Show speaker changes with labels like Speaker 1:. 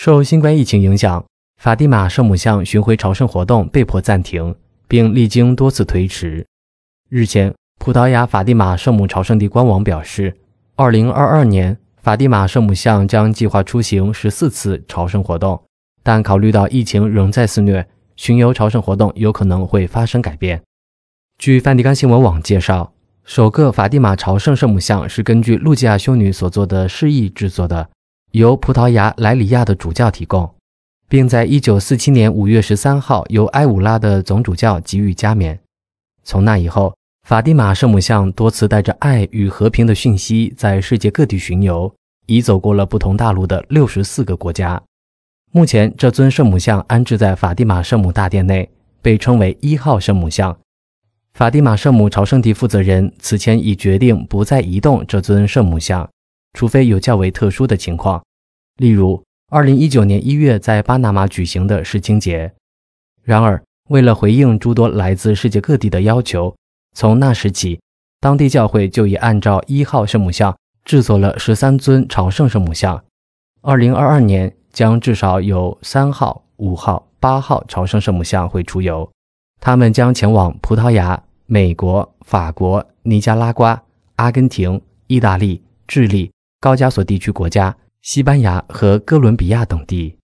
Speaker 1: 受新冠疫情影响，法蒂玛圣母像巡回朝圣活动被迫暂停，并历经多次推迟。日前，葡萄牙法蒂玛圣母朝圣地官网表示，2022年法蒂玛圣母像将计划出行14次朝圣活动，但考虑到疫情仍在肆虐，巡游朝圣活动有可能会发生改变。据梵蒂冈新闻网介绍，首个法蒂玛朝圣圣母像是根据路基亚修女所做的示意制作的，由葡萄牙莱里亚的主教提供，并在1947年5月13号由埃武拉的总主教给予加冕。从那以后，法蒂玛圣母像多次带着爱与和平的讯息在世界各地巡游，已走过了不同大陆的64个国家。目前这尊圣母像安置在法蒂玛圣母大殿内，被称为1号圣母像。法蒂玛圣母朝圣地负责人此前已决定不再移动这尊圣母像，除非有较为特殊的情况，例如2019年1月在巴拿马举行的世青节。然而，为了回应诸多来自世界各地的要求，从那时起，当地教会就已按照1号圣母像制作了13尊朝圣圣母像。2022年将至少有3号、5号、8号朝圣圣母像会出游，他们将前往葡萄牙、美国、法国、尼加拉瓜、阿根廷、意大利、智利、高加索地区国家、西班牙和哥伦比亚等地。